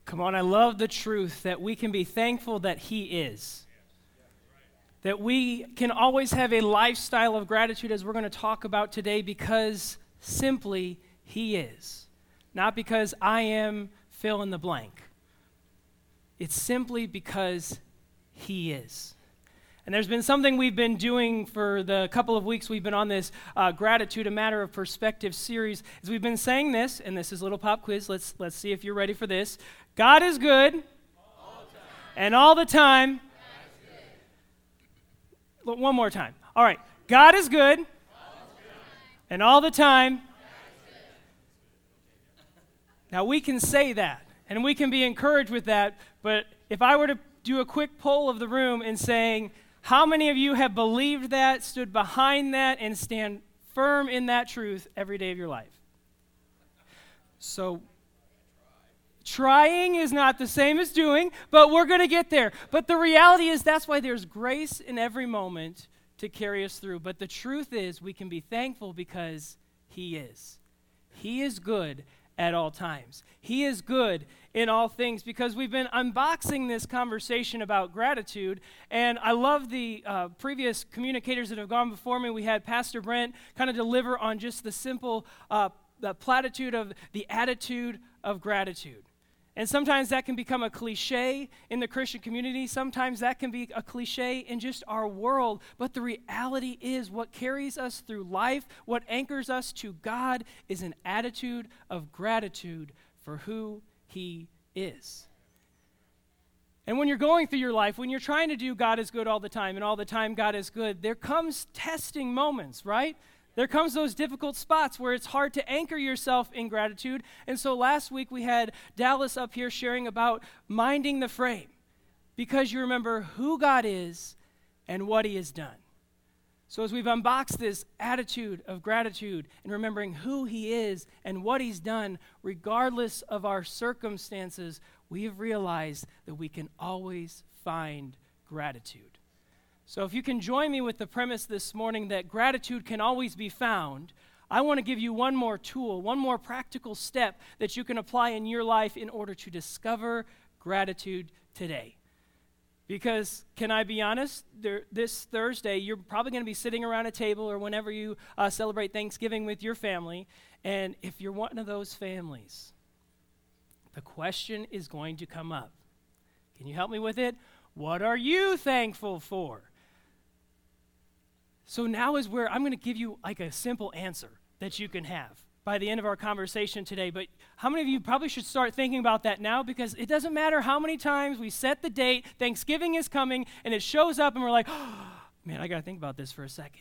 Come on, I love the truth that we can be thankful that He is. That we can always have a lifestyle of gratitude, as we're going to talk about today, because simply He is. Not because I am fill in the blank. It's simply because He is. And there's been something we've been doing for the couple of weeks we've been on this Gratitude, a Matter of Perspective series. As we've been saying this, and this is a little pop quiz, let's see if you're ready for this. God is good, and all the time. One more time. All right. God is good, and all the time. Now we can say that, and we can be encouraged with that, but if I were to do a quick poll of the room and saying, how many of you have believed that, stood behind that, and stand firm in that truth every day of your life? So, trying is not the same as doing, but we're going to get there. But the reality is that's why there's grace in every moment to carry us through. But the truth is we can be thankful because He is. He is good at all times. He is good in all things, because we've been unboxing this conversation about gratitude, and I love the previous communicators that have gone before me. We had Pastor Brent kind of deliver on just the simple the platitude of the attitude of gratitude. And sometimes that can become a cliche in the Christian community. Sometimes that can be a cliche in just our world. But the reality is what carries us through life, what anchors us to God, is an attitude of gratitude for who He is. And when you're going through your life, when you're trying to do God is good all the time, and all the time God is good, there comes testing moments, right? There comes those difficult spots where it's hard to anchor yourself in gratitude. And so last week we had Dallas up here sharing about minding the frame, because you remember who God is and what He has done. So as we've unboxed this attitude of gratitude and remembering who He is and what He's done, regardless of our circumstances, we have realized that we can always find gratitude. So if you can join me with the premise this morning that gratitude can always be found, I want to give you one more tool, one more practical step that you can apply in your life in order to discover gratitude today. Because, can I be honest, this Thursday, you're probably going to be sitting around a table, or whenever you celebrate Thanksgiving with your family, and if you're one of those families, the question is going to come up. Can you help me with it? What are you thankful for? So now is where I'm going to give you like a simple answer that you can have by the end of our conversation today. But how many of you probably should start thinking about that now? Because it doesn't matter how many times we set the date, Thanksgiving is coming, and it shows up and we're like, oh, man, I got to think about this for a second.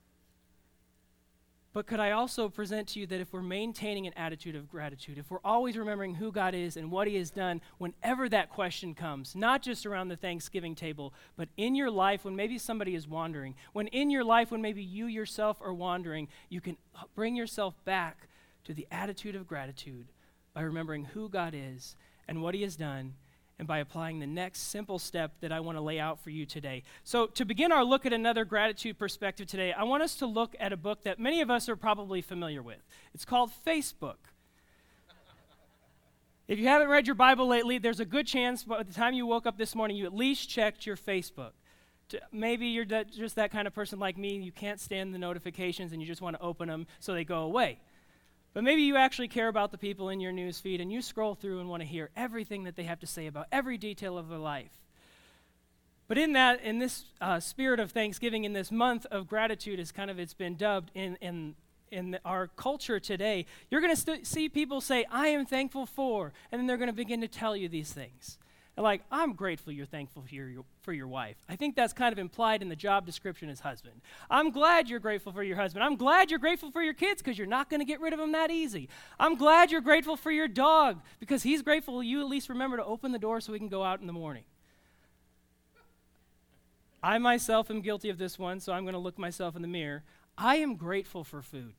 But could I also present to you that if we're maintaining an attitude of gratitude, if we're always remembering who God is and what He has done, whenever that question comes, not just around the Thanksgiving table, but in your life when maybe somebody is wandering, when in your life when maybe you yourself are wandering, you can bring yourself back to the attitude of gratitude by remembering who God is and what He has done, and by applying the next simple step that I want to lay out for you today. So to begin our look at another gratitude perspective today, I want us to look at a book that many of us are probably familiar with. It's called Facebook. If you haven't read your Bible lately, there's a good chance by the time you woke up this morning, you at least checked your Facebook. Maybe you're just that kind of person like me, you can't stand the notifications and you just want to open them so they go away. But maybe you actually care about the people in your news feed and you scroll through and want to hear everything that they have to say about every detail of their life. But in this spirit of Thanksgiving, in this month of gratitude, as kind of it's been dubbed in our culture today, you're going to see people say, I am thankful for, and then they're going to begin to tell you these things. And like, I'm grateful you're thankful for your wife. I think that's kind of implied in the job description as husband. I'm glad you're grateful for your husband. I'm glad you're grateful for your kids because you're not going to get rid of them that easy. I'm glad you're grateful for your dog because he's grateful you at least remember to open the door so he can go out in the morning. I myself am guilty of this one, so I'm going to look myself in the mirror. I am grateful for food.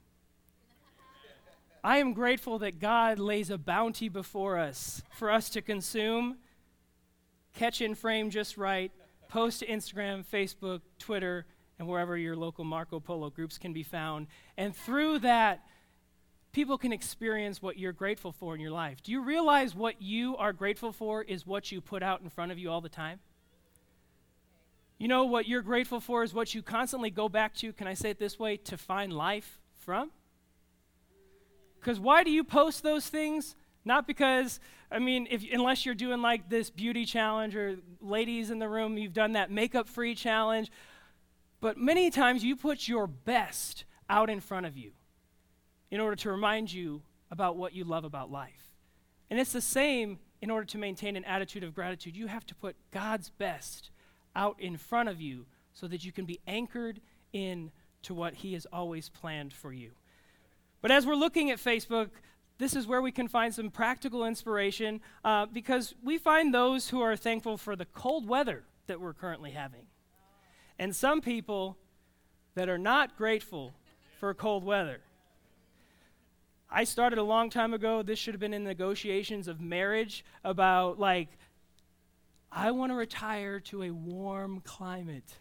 I am grateful that God lays a bounty before us for us to consume, catch in frame just right, post to Instagram, Facebook, Twitter, and wherever your local Marco Polo groups can be found. And through that, people can experience what you're grateful for in your life. Do you realize what you are grateful for is what you put out in front of you all the time? You know what you're grateful for is what you constantly go back to, can I say it this way, to find life from? Because why do you post those things? Not because, unless you're doing like this beauty challenge, or ladies in the room, you've done that makeup-free challenge, but many times you put your best out in front of you in order to remind you about what you love about life. And it's the same in order to maintain an attitude of gratitude. You have to put God's best out in front of you so that you can be anchored in to what he has always planned for you. But as we're looking at Facebook, this is where we can find some practical inspiration because we find those who are thankful for the cold weather that we're currently having. And some people that are not grateful for cold weather. I started a long time ago, this should have been in negotiations of marriage, about I want to retire to a warm climate.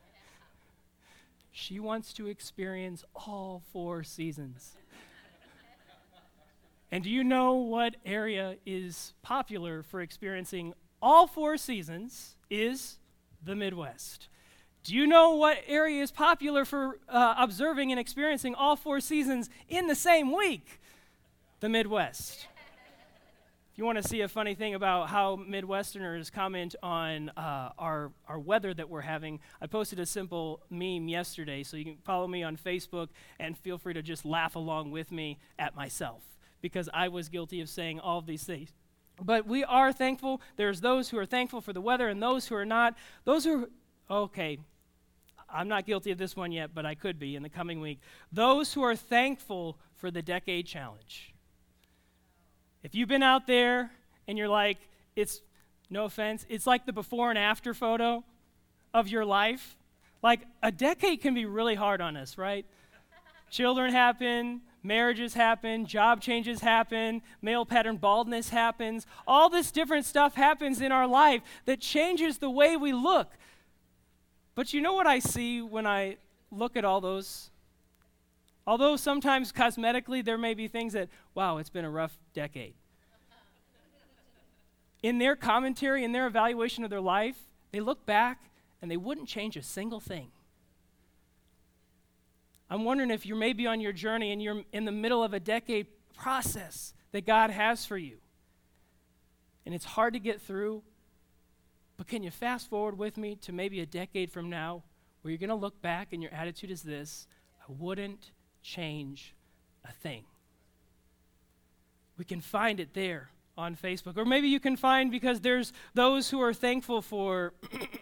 She wants to experience all 4 seasons. And do you know what area is popular for experiencing all 4 seasons? Is the Midwest. Do you know what area is popular for observing and experiencing all 4 seasons in the same week? The Midwest. If you want to see a funny thing about how Midwesterners comment on our weather that we're having, I posted a simple meme yesterday, so you can follow me on Facebook and feel free to just laugh along with me at myself, because I was guilty of saying all of these things. But we are thankful. There's those who are thankful for the weather and those who are not. Those who are, okay, I'm not guilty of this one yet, but I could be in the coming week. Those who are thankful for the Decade Challenge. If you've been out there and you're like, it's, no offense, it's like the before and after photo of your life. Like, a decade can be really hard on us, right? Children happen, marriages happen, job changes happen, male pattern baldness happens. All this different stuff happens in our life that changes the way we look. But you know what I see when I look at all those? Although sometimes cosmetically there may be things that, wow, it's been a rough decade. In their commentary, in their evaluation of their life, they look back and they wouldn't change a single thing. I'm wondering if you're maybe on your journey and you're in the middle of a decade process that God has for you. And it's hard to get through, but can you fast forward with me to maybe a decade from now where you're going to look back and your attitude is this: I wouldn't change a thing. We can find it there on Facebook. Or maybe you can find, because there's those who are thankful for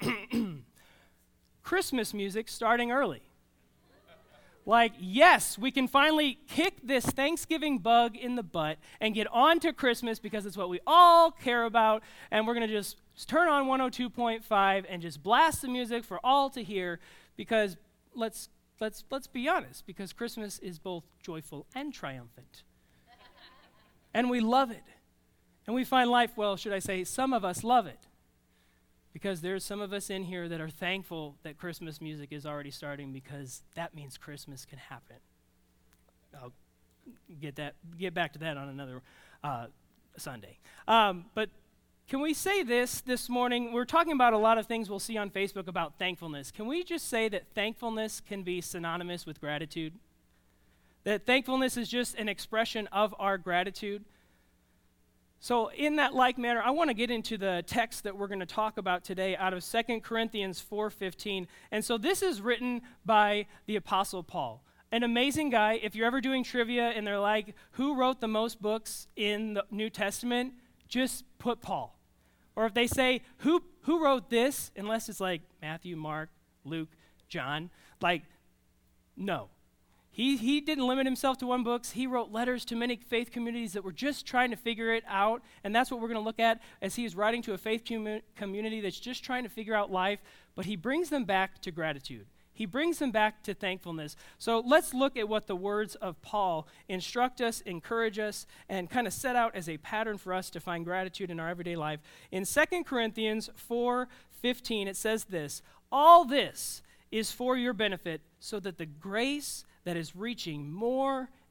Christmas music starting early. Like, yes, we can finally kick this Thanksgiving bug in the butt and get on to Christmas because it's what we all care about, and we're going to just turn on 102.5 and just blast the music for all to hear, because let's be honest, because Christmas is both joyful and triumphant. And we love it. And we find life, well, should I say, some of us love it. Because there's some of us in here that are thankful that Christmas music is already starting, because that means Christmas can happen. I'll get back to that on another Sunday. But can we say this morning? We're talking about a lot of things we'll see on Facebook about thankfulness. Can we just say that thankfulness can be synonymous with gratitude? That thankfulness is just an expression of our gratitude? So in that like manner, I want to get into the text that we're going to talk about today out of 2 Corinthians 4:15. And so this is written by the Apostle Paul, an amazing guy. If you're ever doing trivia and they're like, who wrote the most books in the New Testament, just put Paul. Or if they say, who wrote this, unless it's like Matthew, Mark, Luke, John, no. He didn't limit himself to one book. He wrote letters to many faith communities that were just trying to figure it out, and that's what we're going to look at as he is writing to a faith community that's just trying to figure out life, but he brings them back to gratitude. He brings them back to thankfulness. So let's look at what the words of Paul instruct us, encourage us, and kind of set out as a pattern for us to find gratitude in our everyday life. In 2 Corinthians 4:15, it says this: all this is for your benefit, so that the grace that is reaching more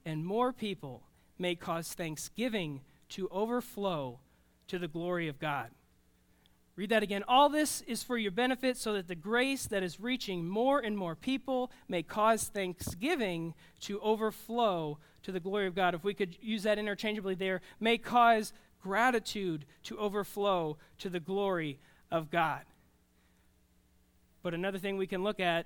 and more people may cause thanksgiving to overflow to the glory of God. Read that again. All this is for your benefit, so that the grace that is reaching more and more people may cause thanksgiving to overflow to the glory of God. If we could use that interchangeably there, may cause gratitude to overflow to the glory of God. But another thing we can look at,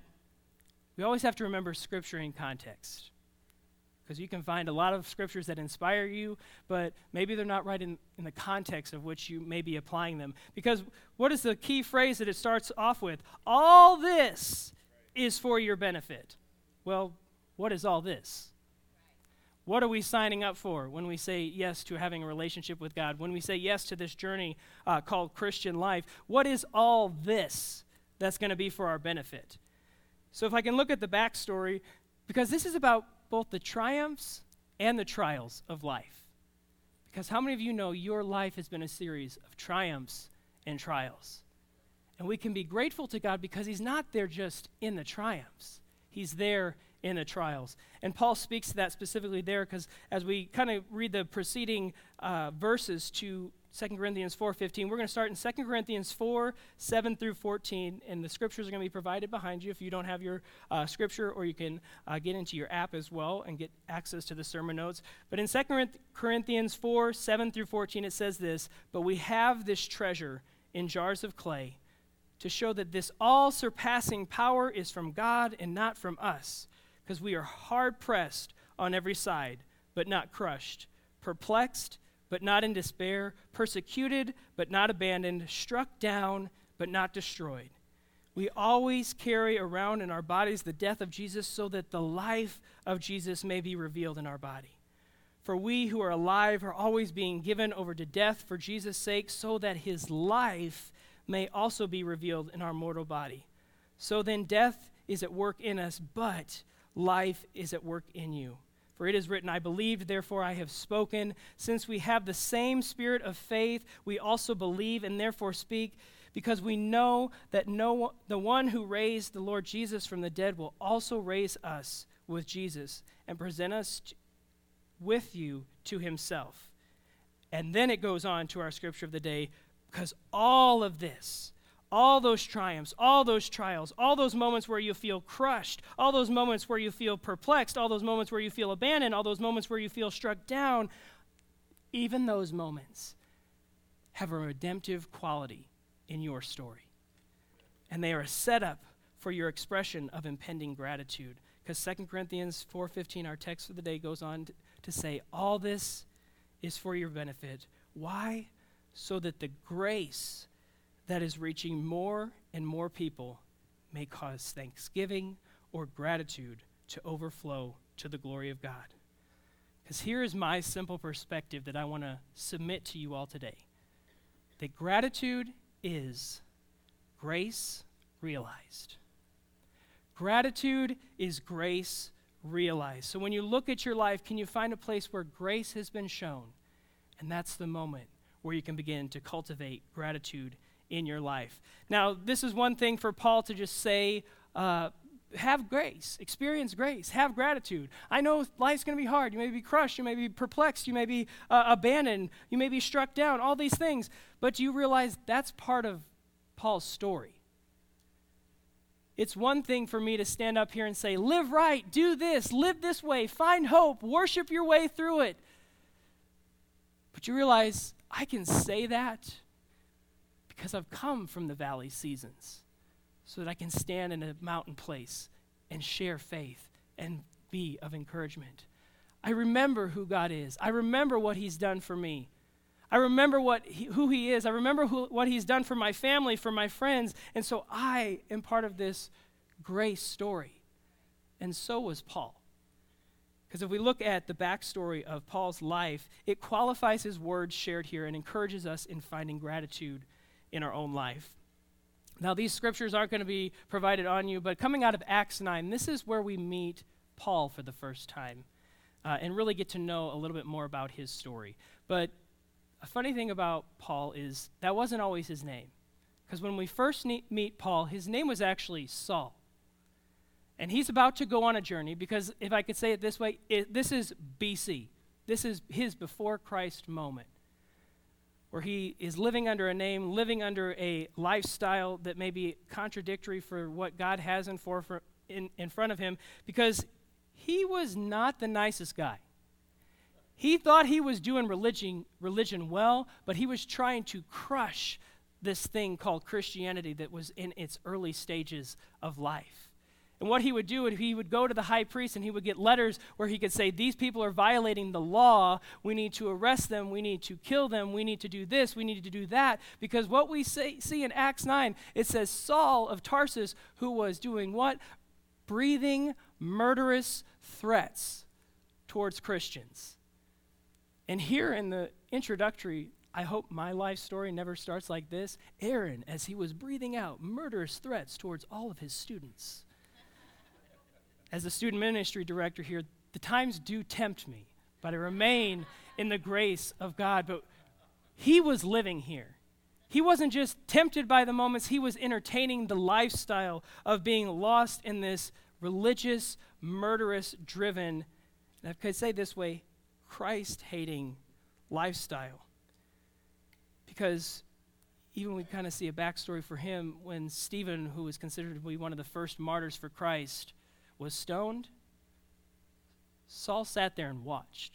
we always have to remember Scripture in context. Because you can find a lot of scriptures that inspire you, but maybe they're not right in the context of which you may be applying them. Because what is the key phrase that it starts off with? All this is for your benefit. Well, what is all this? What are we signing up for when we say yes to having a relationship with God? When we say yes to this journey called Christian life, what is all this that's going to be for our benefit? So if I can look at the backstory, because this is about both the triumphs and the trials of life. Because how many of you know your life has been a series of triumphs and trials? And we can be grateful to God because he's not there just in the triumphs. He's there in the trials. And Paul speaks to that specifically there because as we kind of read the preceding verses to 2 Corinthians 4:15, we're going to start in 2 Corinthians 4, 7 through 14, and the scriptures are going to be provided behind you if you don't have your scripture, or you can get into your app as well and get access to the sermon notes. But in 2 Corinthians 4, 7 through 14, it says this, "But we have this treasure in jars of clay to show that this all-surpassing power is from God and not from us, because we are hard-pressed on every side, but not crushed, perplexed, but not in despair, persecuted, but not abandoned, struck down, but not destroyed. We always carry around in our bodies the death of Jesus so that the life of Jesus may be revealed in our body. For we who are alive are always being given over to death for Jesus' sake, so that his life may also be revealed in our mortal body. So then death is at work in us, but life is at work in you. For it is written, I believed, therefore I have spoken. Since we have the same spirit of faith, we also believe and therefore speak, because we know that the one who raised the Lord Jesus from the dead will also raise us with Jesus and present us with you to himself." And then it goes on to our scripture of the day, because all of this, all those triumphs, all those trials, all those moments where you feel crushed, all those moments where you feel perplexed, all those moments where you feel abandoned, all those moments where you feel struck down, even those moments have a redemptive quality in your story. And they are a setup for your expression of impending gratitude. Because 2 Corinthians 4:15, our text for the day, goes on to say, all this is for your benefit. Why? So that the grace that is reaching more and more people may cause thanksgiving or gratitude to overflow to the glory of God. Because here is my simple perspective that I want to submit to you all today. That gratitude is grace realized. Gratitude is grace realized. So when you look at your life, can you find a place where grace has been shown? And that's the moment where you can begin to cultivate gratitude in your life. Now, this is one thing for Paul to just say, have grace, experience grace, have gratitude. I know life's going to be hard. You may be crushed, you may be perplexed, you may be abandoned, you may be struck down, all these things. But do you realize that's part of Paul's story? It's one thing for me to stand up here and say, live right, do this, live this way, find hope, worship your way through it. But you realize I can say that because I've come from the valley seasons so that I can stand in a mountain place and share faith and be of encouragement. I remember who God is. I remember what he's done for me. I remember who he is. I remember what he's done for my family, for my friends. And so I am part of this grace story. And so was Paul. Because if we look at the backstory of Paul's life, it qualifies his words shared here and encourages us in finding gratitude in our own life. Now, these scriptures aren't going to be provided on you, but coming out of Acts 9, this is where we meet Paul for the first time and really get to know a little bit more about his story. But a funny thing about Paul is that wasn't always his name. Because when we first meet Paul, his name was actually Saul. And he's about to go on a journey because, if I could say it this way, this is BC. This is his before Christ moment, where he is living under a name, living under a lifestyle that may be contradictory for what God has in front of him, because he was not the nicest guy. He thought he was doing religion well, but he was trying to crush this thing called Christianity that was in its early stages of life. And what he would do, he would go to the high priest and he would get letters where he could say, these people are violating the law. We need to arrest them. We need to kill them. We need to do this. We need to do that. Because what we see in Acts 9, it says Saul of Tarsus, who was doing what? Breathing murderous threats towards Christians. And here in the introductory, I hope my life story never starts like this. Aaron, as he was breathing out murderous threats towards all of his students. As the student ministry director here, the times do tempt me, but I remain in the grace of God. But he was living here. He wasn't just tempted by the moments, he was entertaining the lifestyle of being lost in this religious, murderous, driven, and I could say it this way, Christ-hating lifestyle. Because even we kind of see a backstory for him when Stephen, who was considered to be one of the first martyrs for Christ, was stoned. Saul sat there and watched.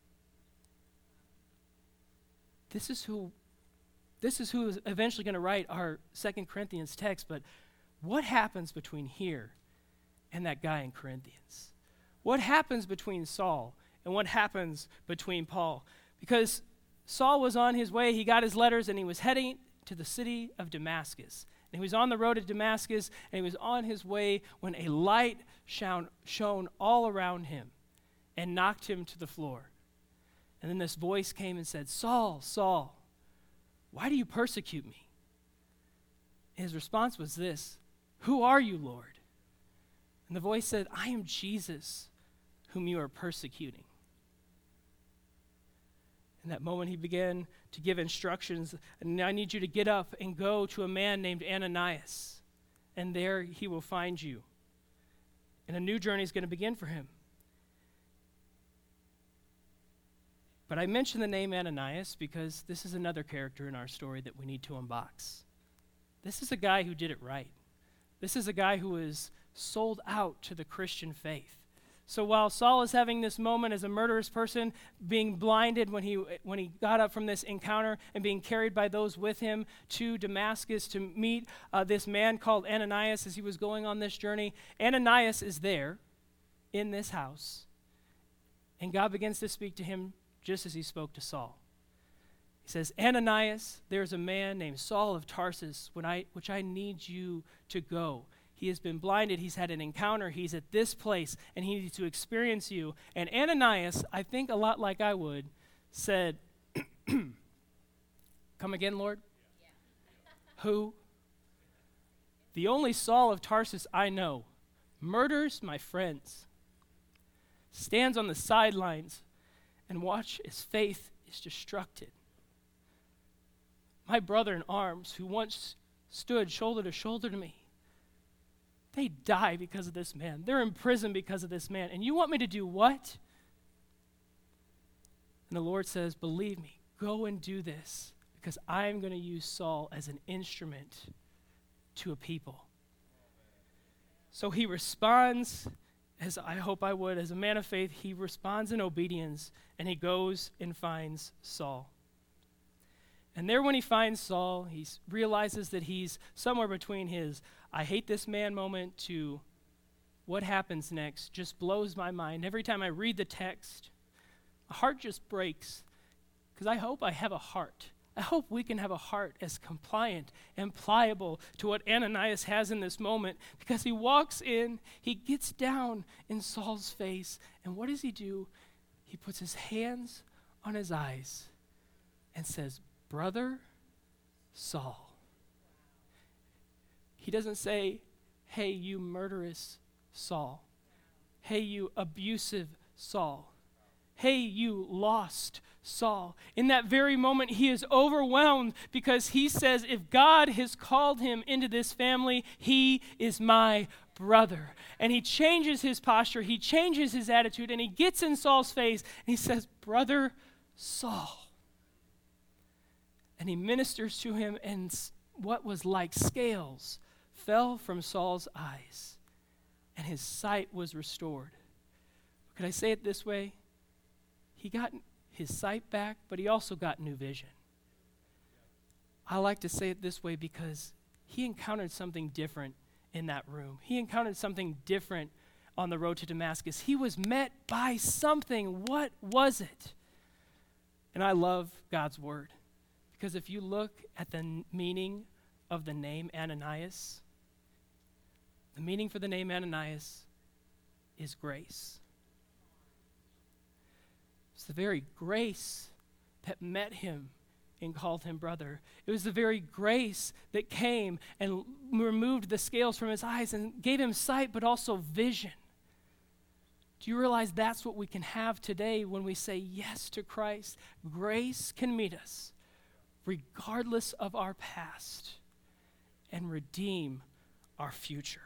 This is who is eventually going to write our 2 Corinthians text, but what happens between here and that guy in Corinthians? What happens between Saul and what happens between Paul? Because Saul was on his way, he got his letters, and he was heading to the city of Damascus. And he was on the road to Damascus, and he was on his way when a light shone all around him and knocked him to the floor. And then this voice came and said, Saul, Saul, why do you persecute me? His response was this, who are you, Lord? And the voice said, I am Jesus, whom you are persecuting. In that moment, he began to give instructions, and I need you to get up and go to a man named Ananias, and there he will find you. And a new journey is going to begin for him. But I mention the name Ananias because this is another character in our story that we need to unbox. This is a guy who did it right. This is a guy who is sold out to the Christian faith. So while Saul is having this moment as a murderous person, being blinded when he got up from this encounter and being carried by those with him to Damascus to meet this man called Ananias as he was going on this journey, Ananias is there in this house, and God begins to speak to him just as he spoke to Saul. He says, Ananias, there's a man named Saul of Tarsus, which I need you to go. He has been blinded. He's had an encounter. He's at this place, and he needs to experience you. And Ananias, I think a lot like I would, said, come again, Lord? Yeah. Who? The only Saul of Tarsus I know murders my friends, stands on the sidelines, and watch as faith is destructed. My brother in arms, who once stood shoulder to shoulder to me, they die because of this man. They're in prison because of this man. And you want me to do what? And the Lord says, believe me, go and do this because I'm going to use Saul as an instrument to a people. So he responds, as I hope I would, as a man of faith, he responds in obedience and he goes and finds Saul. And there when he finds Saul, he realizes that he's somewhere between his I hate this man moment to what happens next just blows my mind. Every time I read the text, my heart just breaks because I hope I have a heart. I hope we can have a heart as compliant and pliable to what Ananias has in this moment because he walks in, he gets down in Saul's face, and what does he do? He puts his hands on his eyes and says, Brother Saul. He doesn't say, hey, you murderous Saul. Hey, you abusive Saul. Hey, you lost Saul. In that very moment, he is overwhelmed because he says, if God has called him into this family, he is my brother. And he changes his posture, he changes his attitude, and he gets in Saul's face, and he says, Brother Saul. And he ministers to him, and what was like scales fell from Saul's eyes, and his sight was restored. Could I say it this way? He got his sight back, but he also got new vision. I like to say it this way because he encountered something different in that room. He encountered something different on the road to Damascus. He was met by something. What was it? And I love God's word, because if you look at the meaning of the name Ananias, the meaning for the name Ananias is grace. It's the very grace that met him and called him brother. It was the very grace that came and removed the scales from his eyes and gave him sight, but also vision. Do you realize that's what we can have today when we say yes to Christ? Grace can meet us regardless of our past and redeem our future.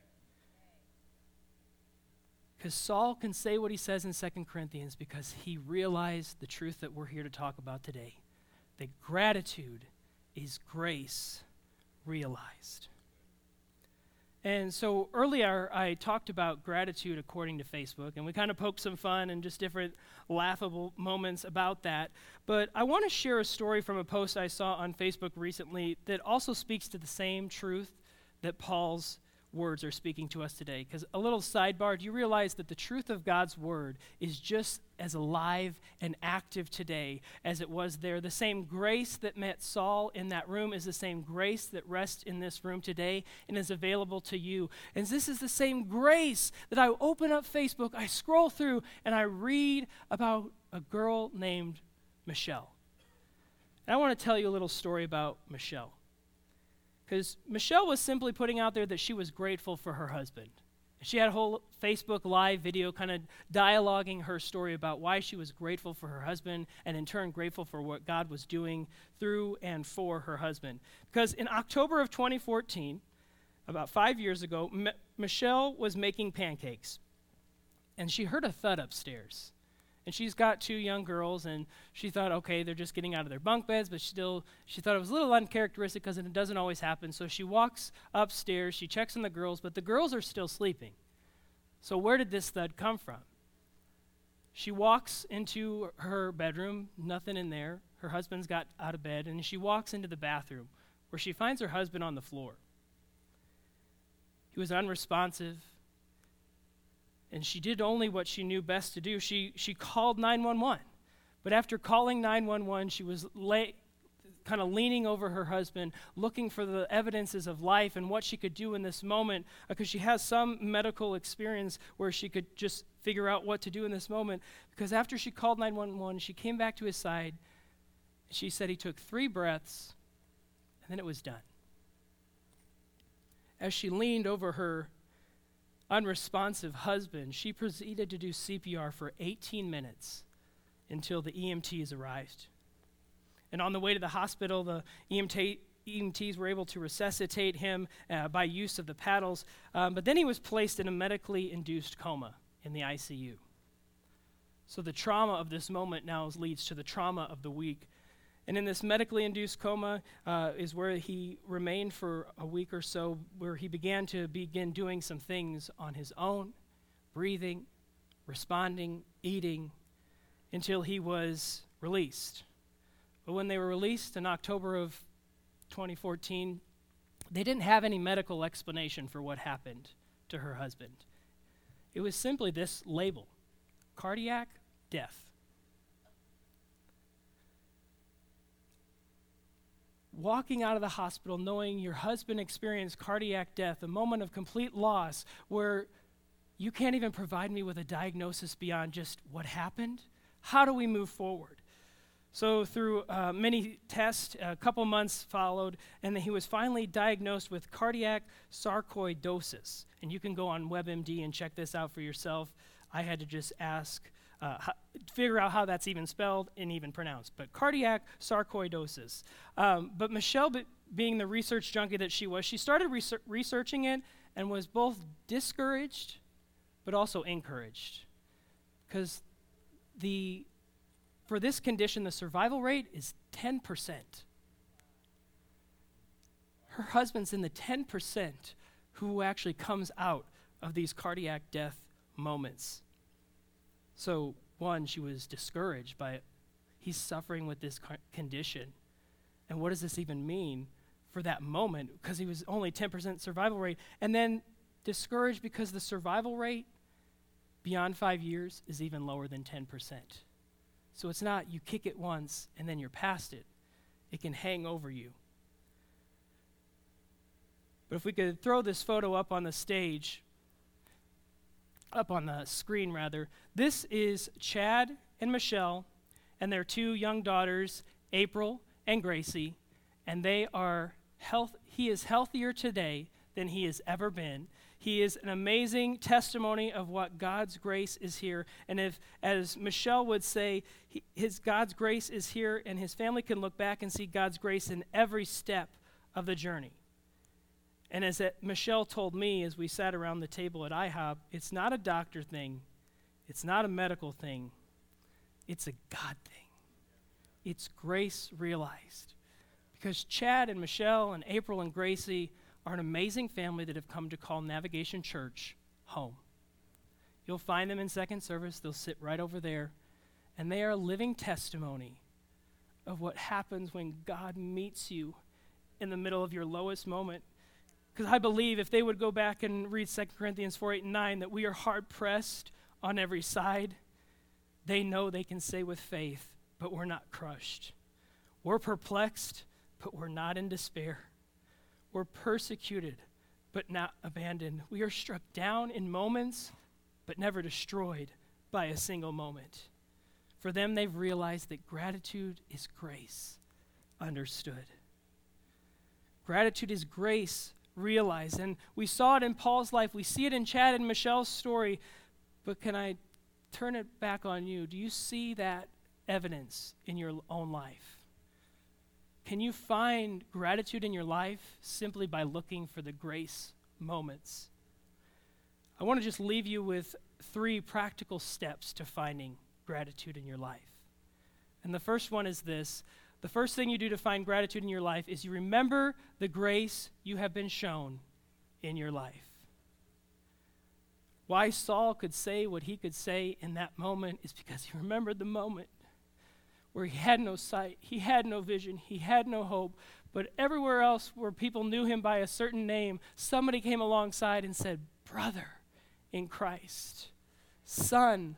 Because Saul can say what he says in 2 Corinthians because he realized the truth that we're here to talk about today, that gratitude is grace realized. And so earlier I talked about gratitude according to Facebook, and we kind of poked some fun and just different laughable moments about that. But I want to share a story from a post I saw on Facebook recently that also speaks to the same truth that Paul's words are speaking to us today. Because a little sidebar, do you realize that the truth of God's word is just as alive and active today as it was there? The same grace that met Saul in that room is the same grace that rests in this room today and is available to you. And this is the same grace that I open up Facebook, I scroll through, and I read about a girl named Michelle. And I want to tell you a little story about Michelle. Because Michelle was simply putting out there that she was grateful for her husband. She had a whole Facebook Live video kind of dialoguing her story about why she was grateful for her husband and in turn grateful for what God was doing through and for her husband. Because in October of 2014, about 5 years ago, Michelle was making pancakes. And she heard a thud upstairs. And she's got 2 young girls, and she thought, okay, they're just getting out of their bunk beds, but still, she thought it was a little uncharacteristic because it doesn't always happen. So she walks upstairs, she checks on the girls, but the girls are still sleeping. So where did this thud come from? She walks into her bedroom, nothing in there. Her husband's got out of bed, and she walks into the bathroom where she finds her husband on the floor. He was unresponsive. And she did only what she knew best to do. She called 911. But after calling 911, she was kind of leaning over her husband, looking for the evidences of life and what she could do in this moment, because she has some medical experience where she could just figure out what to do in this moment. Because after she called 911, she came back to his side. She said he took 3 breaths, and then it was done. As she leaned over her unresponsive husband, she proceeded to do CPR for 18 minutes until the EMTs arrived. And on the way to the hospital, the EMTs were able to resuscitate him by use of the paddles, but then he was placed in a medically induced coma in the ICU. So the trauma of this moment now leads to the trauma of the week. And in this medically induced coma is where he remained for a week or so, where he began doing some things on his own, breathing, responding, eating, until he was released. But when they were released in October of 2014, they didn't have any medical explanation for what happened to her husband. It was simply this label: cardiac death. Walking out of the hospital knowing your husband experienced cardiac death, a moment of complete loss where you can't even provide me with a diagnosis beyond just what happened. How do we move forward? So through many tests, a couple months followed, and then he was finally diagnosed with cardiac sarcoidosis. And you can go on WebMD and check this out for yourself. I had to just ask, figure out how that's even spelled and even pronounced, but cardiac sarcoidosis. But Michelle, being the research junkie that she was, she started researching it, and was both discouraged but also encouraged. Because for this condition, the survival rate is 10%. Her husband's in the 10% who actually comes out of these cardiac death moments. So, one, she was discouraged by it. He's suffering with this condition. And what does this even mean for that moment? Because he was only 10% survival rate. And then discouraged because the survival rate beyond 5 years is even lower than 10%. So it's not you kick it once and then you're past it. It can hang over you. But if we could throw this photo up on the screen rather. This is Chad and Michelle and their 2 young daughters, April and Gracie, and he is healthier today than he has ever been. He is an amazing testimony of what God's grace is here. And if, as Michelle would say, his God's grace is here, and his family can look back and see God's grace in every step of the journey. And as Michelle told me as we sat around the table at IHOP, it's not a doctor thing. It's not a medical thing. It's a God thing. It's grace realized. Because Chad and Michelle and April and Gracie are an amazing family that have come to call Navigation Church home. You'll find them in second service. They'll sit right over there. And they are a living testimony of what happens when God meets you in the middle of your lowest moment. Because I believe if they would go back and read 2 Corinthians 4, 8, and 9, that we are hard-pressed on every side, they know they can say with faith, but we're not crushed. We're perplexed, but we're not in despair. We're persecuted, but not abandoned. We are struck down in moments, but never destroyed by a single moment. For them, they've realized that gratitude is grace understood. Gratitude is grace realized. And we saw it in Paul's life. We see it in Chad and Michelle's story. But can I turn it back on you? Do you see that evidence in your own life? Can you find gratitude in your life simply by looking for the grace moments? I want to just leave you with 3 practical steps to finding gratitude in your life. And the first one is this. The first thing you do to find gratitude in your life is you remember the grace you have been shown in your life. Why Saul could say what he could say in that moment is because he remembered the moment where he had no sight, he had no vision, he had no hope, but everywhere else where people knew him by a certain name, somebody came alongside and said, "Brother in Christ, son."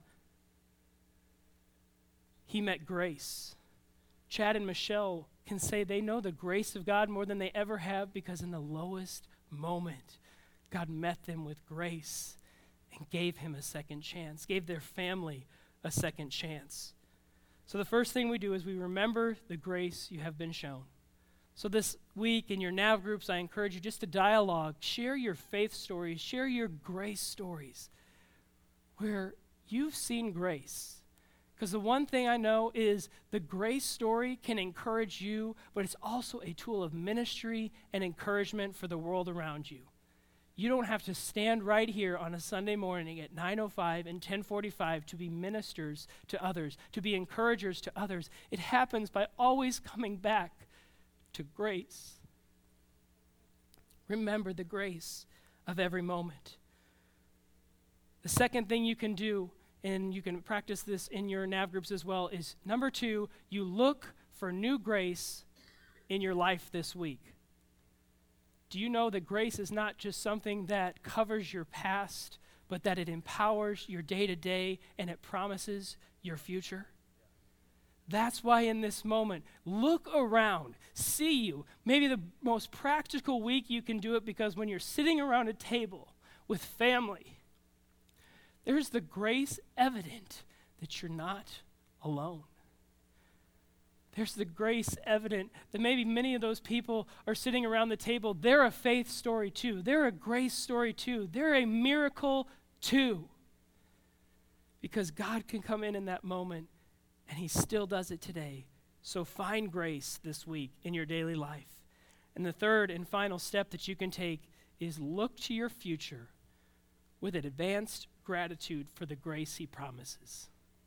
He met grace. Chad and Michelle can say they know the grace of God more than they ever have because in the lowest moment, God met them with grace and gave him a second chance, gave their family a second chance. So the first thing we do is we remember the grace you have been shown. So this week in your NAV groups, I encourage you just to dialogue, share your faith stories, share your grace stories where you've seen grace. Because the one thing I know is the grace story can encourage you, but it's also a tool of ministry and encouragement for the world around you. You don't have to stand right here on a Sunday morning at 9:05 and 10:45 to be ministers to others, to be encouragers to others. It happens by always coming back to grace. Remember the grace of every moment. The second thing you can do, and you can practice this in your NAV groups as well, is number 2, you look for new grace in your life this week. Do you know that grace is not just something that covers your past, but that it empowers your day-to-day and it promises your future? That's why in this moment, look around, see you. Maybe the most practical week you can do it because when you're sitting around a table with family, there's the grace evident that you're not alone. There's the grace evident that maybe many of those people are sitting around the table. They're a faith story too. They're a grace story too. They're a miracle too. Because God can come in that moment, and he still does it today. So find grace this week in your daily life. And the third and final step that you can take is look to your future with an advanced gratitude for the grace he promises.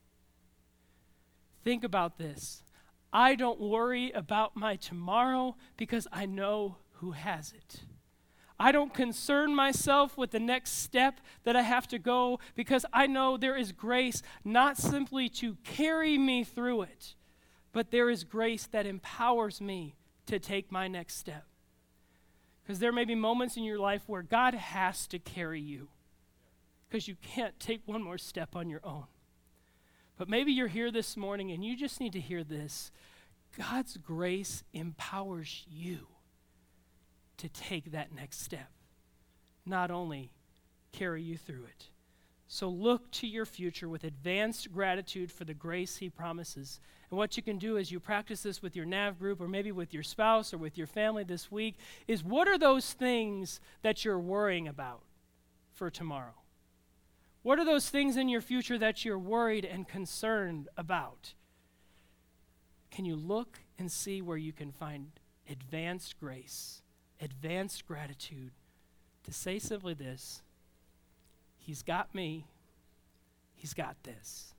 Think about this. I don't worry about my tomorrow because I know who has it. I don't concern myself with the next step that I have to go because I know there is grace not simply to carry me through it, but there is grace that empowers me to take my next step. Because there may be moments in your life where God has to carry you because you can't take one more step on your own. But maybe you're here this morning and you just need to hear this. God's grace empowers you to take that next step, not only carry you through it. So look to your future with advanced gratitude for the grace he promises. And what you can do as you practice this with your NAV group or maybe with your spouse or with your family this week is, what are those things that you're worrying about for tomorrow? What are those things in your future that you're worried and concerned about? Can you look and see where you can find advanced grace, advanced gratitude to say simply this: He's got me, He's got this.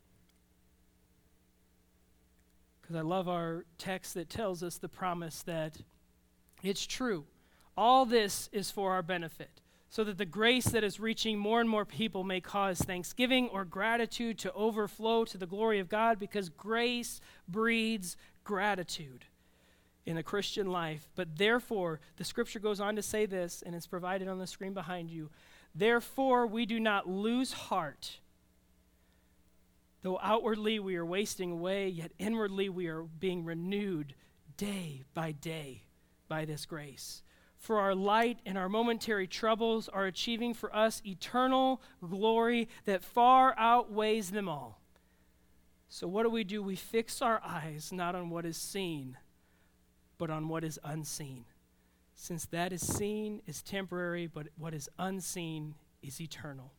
Because I love our text that tells us the promise that it's true. All this is for our benefit, so that the grace that is reaching more and more people may cause thanksgiving or gratitude to overflow to the glory of God, because grace breeds gratitude in the Christian life. But therefore, the scripture goes on to say this, and it's provided on the screen behind you. Therefore, we do not lose heart. Though outwardly we are wasting away, yet inwardly we are being renewed day by this grace. For our light and our momentary troubles are achieving for us eternal glory that far outweighs them all. So what do? We fix our eyes not on what is seen, but on what is unseen. Since that is seen is temporary, but what is unseen is eternal.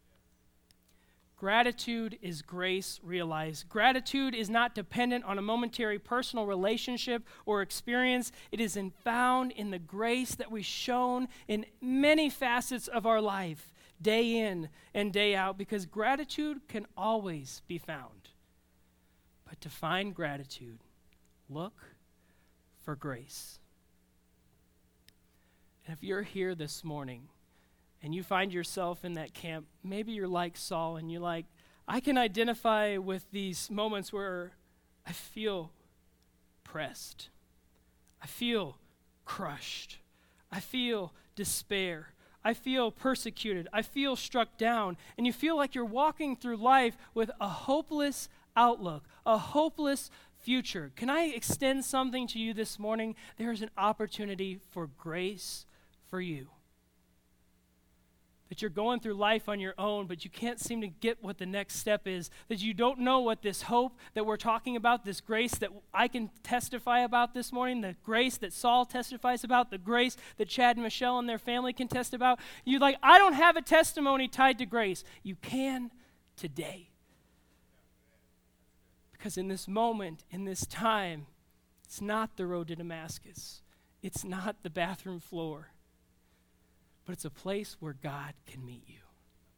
Gratitude is grace realized. Gratitude is not dependent on a momentary personal relationship or experience. It is found in the grace that we've shown in many facets of our life, day in and day out, because gratitude can always be found. But to find gratitude, look for grace. And if you're here this morning and you find yourself in that camp, maybe you're like Saul and you're like, I can identify with these moments where I feel pressed. I feel crushed. I feel despair. I feel persecuted. I feel struck down. And you feel like you're walking through life with a hopeless outlook, a hopeless future. Can I extend something to you this morning? There is an opportunity for grace for you. That you're going through life on your own, but you can't seem to get what the next step is. That you don't know what this hope that we're talking about, this grace that I can testify about this morning, the grace that Saul testifies about, the grace that Chad and Michelle and their family can testify about. You're like, I don't have a testimony tied to grace. You can today. Because in this moment, in this time, it's not the road to Damascus. It's not the bathroom floor. But it's a place where God can meet you.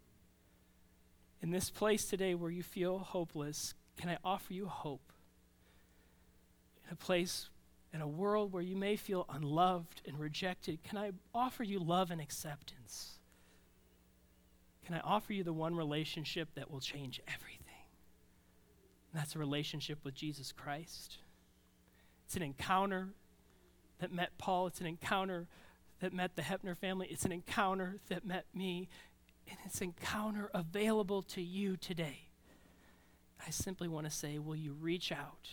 In this place today where you feel hopeless, can I offer you hope? In a place, in a world where you may feel unloved and rejected, can I offer you love and acceptance? Can I offer you the one relationship that will change everything? And that's a relationship with Jesus Christ. It's an encounter that met Paul. It's an encounter that met the Hepner family. It's an encounter that met me. And it's an encounter available to you today. I simply want to say, will you reach out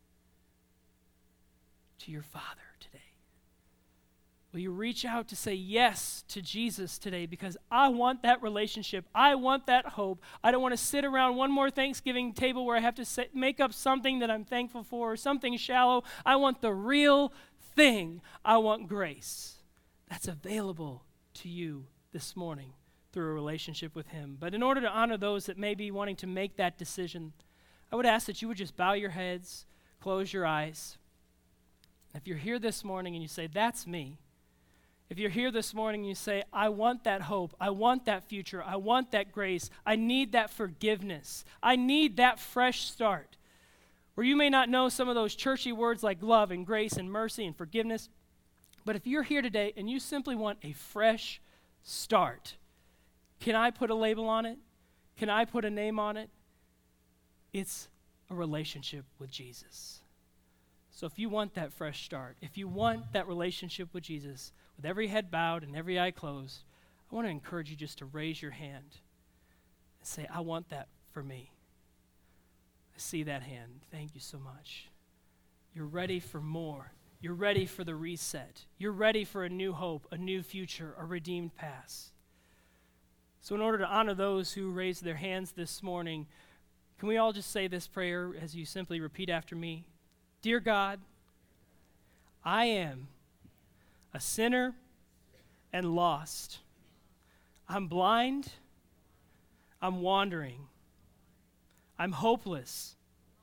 to your Father today? Will you reach out to say yes to Jesus today? Because I want that relationship. I want that hope. I don't want to sit around one more Thanksgiving table where I have to make up something that I'm thankful for or something shallow. I want the real thing. I want grace. That's available to you this morning through a relationship with Him. But in order to honor those that may be wanting to make that decision, I would ask that you would just bow your heads, close your eyes. If you're here this morning and you say, that's me, If you're here this morning and you say, I want that hope, I want that future, I want that grace, I need that forgiveness, I need that fresh start. Where you may not know some of those churchy words like love and grace and mercy and forgiveness, but if you're here today and you simply want a fresh start, can I put a label on it? Can I put a name on it? It's a relationship with Jesus. So if you want that fresh start, if you want that relationship with Jesus, with every head bowed and every eye closed, I want to encourage you just to raise your hand and say, I want that for me. I see that hand. Thank you so much. You're ready for more. You're ready for the reset. You're ready for a new hope, a new future, a redeemed past. So in order to honor those who raised their hands this morning, can we all just say this prayer as you simply repeat after me? Dear God, I am a sinner and lost. I'm blind. I'm wandering. I'm hopeless.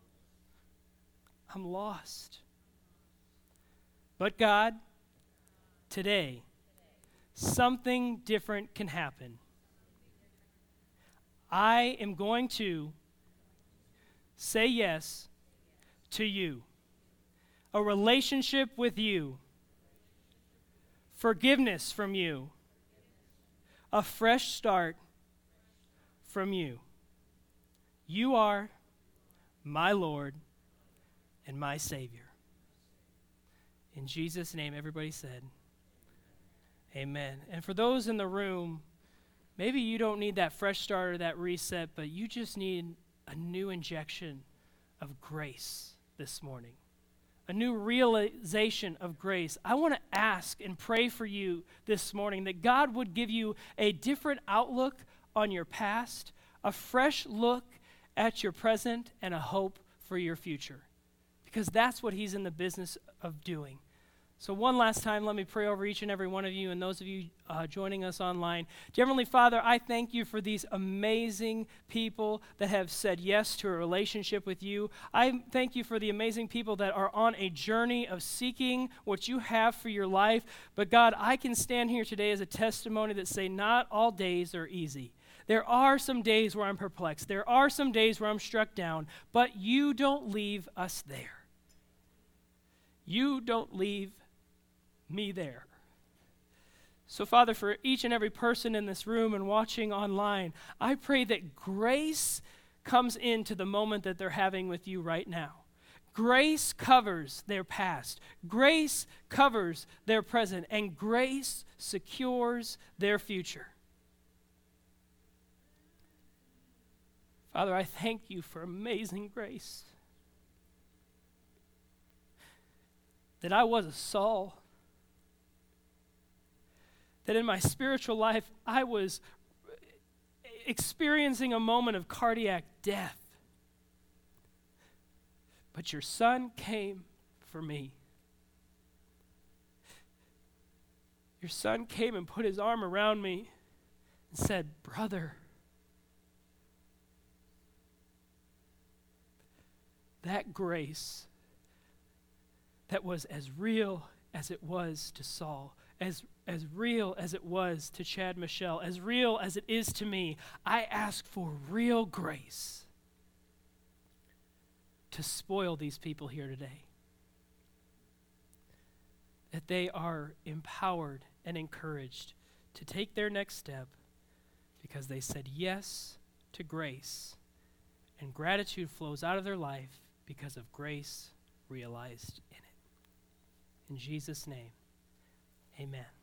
I'm lost. But God, today, something different can happen. I am going to say yes to you, a relationship with you, forgiveness from you, a fresh start from you. You are my Lord and my Savior. In Jesus' name, everybody said, amen. And for those in the room, maybe you don't need that fresh start or that reset, but you just need a new injection of grace this morning, a new realization of grace. I want to ask and pray for you this morning that God would give you a different outlook on your past, a fresh look at your present, and a hope for your future, because that's what he's in the business of doing. So one last time, let me pray over each and every one of you and those of you joining us online. Dear Heavenly Father, I thank you for these amazing people that have said yes to a relationship with you. I thank you for the amazing people that are on a journey of seeking what you have for your life. But God, I can stand here today as a testimony that say not all days are easy. There are some days where I'm perplexed. There are some days where I'm struck down, but you don't leave us there. You don't leave me there. So, Father, for each and every person in this room and watching online, I pray that grace comes into the moment that they're having with you right now. Grace covers their past. Grace covers their present. And grace secures their future. Father, I thank you for amazing grace. That I was a Saul. That in my spiritual life, I was experiencing a moment of cardiac death. But your Son came for me. Your Son came and put his arm around me and said, brother, that grace that was as real as it was to Saul, as real as it was to Chad Michelle, as real as it is to me, I ask for real grace to spoil these people here today. That they are empowered and encouraged to take their next step because they said yes to grace, and gratitude flows out of their life because of grace realized in it. In Jesus' name, amen.